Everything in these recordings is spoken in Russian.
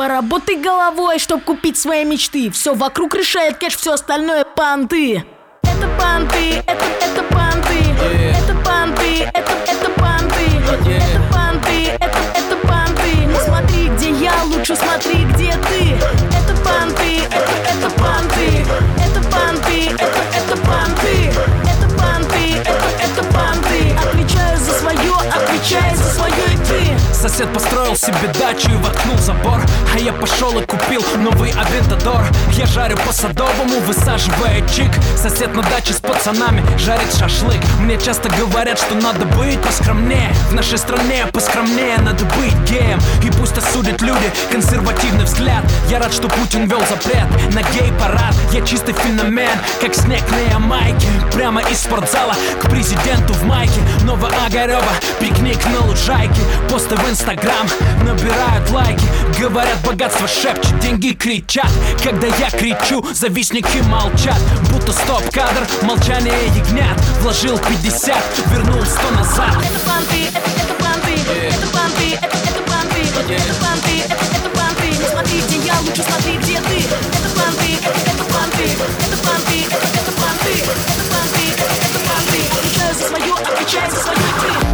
Поработай головой, чтоб купить свои мечты. Все вокруг решает кэш, все остальное понты. Это понты, это понты. Это понты, это понты. Это понты, это понты. Не смотри, где я, лучше смотри, где ты. Это понты, это понты. Это понты, это понты. Это понты, это понты. Отвечаю за свое, отвечай за свое и ты. Сосед построил себе дачу и воткнул забор, а я пошел и купил новый Авентадор. Я жарю по Садовому, высаживая чик. Сосед на даче с пацанами жарит шашлык. Мне часто говорят, что надо быть поскромнее. В нашей стране поскромнее надо быть геем. И пусть осудят люди консервативный взгляд. Я рад, что Путин вел запрет на гей-парад. Я чистый феномен, как снег на Ямайке. Прямо из спортзала к президенту в майке. Новоогарева, пикник на лужайке. Посты в Инстаграм набирают лайки. Говорят, богатство шепчет, деньги кричат. Когда я кричу, завистники молчат. Будто стоп-кадр, молчание ягнят. Вложил 50, вернул 100 назад. Это понты, это понты. Это понты, это понты. Это понты, это понты. Не смотри, где я, лучше смотри, где ты. Это понты, это понты. Это понты, это понты. Это понты, это понты. Отвечаю за свое, отвечай за свое ты.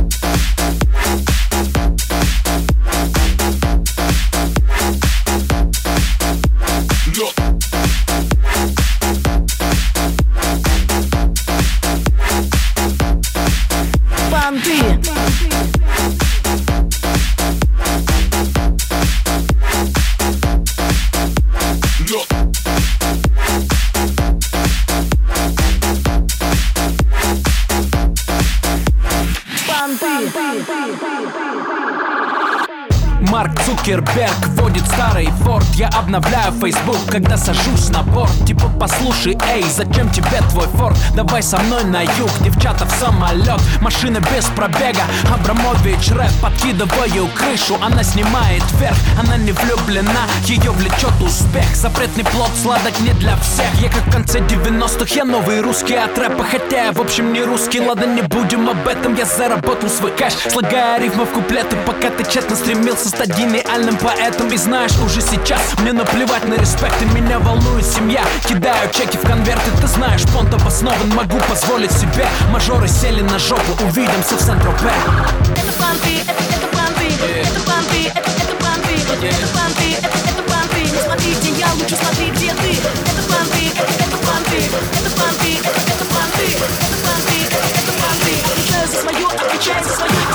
Марк Цукерберг водит старый форт. Я обновляю Facebook, когда сажусь на борт. Типа послушай, эй, зачем тебе твой форт? Давай со мной на юг, девчата в самолет. Машина без пробега, Абрамович рэп. Подкидываю крышу, она снимает вверх. Она не влюблена, ее влечет успех. Запретный плод сладок не для всех. Я как в конце 90-х, я новый русский от рэпа. Хотя я в общем не русский, ладно, не будем об этом. Я заработал свой кэш, слагая рифмы в куплеты. Пока ты тщетно стремился стать гениальным поэтом. И знаешь, уже сейчас мне наплевать на респект. И меня волнует семья, кидаю чеки в конверты. Ты знаешь, понт обоснован, могу позволить себе. Мажоры сели на жопу, увидимся в Сент-Тропе. Это понты, это понты. Это понты, это понты. Это понты, это понты. Не смотри, где я, лучше смотри, где ты. Это понты, это понты. Это понты, это понты. Это понты, это понты. Отвечаю за свое, отвечай за свое.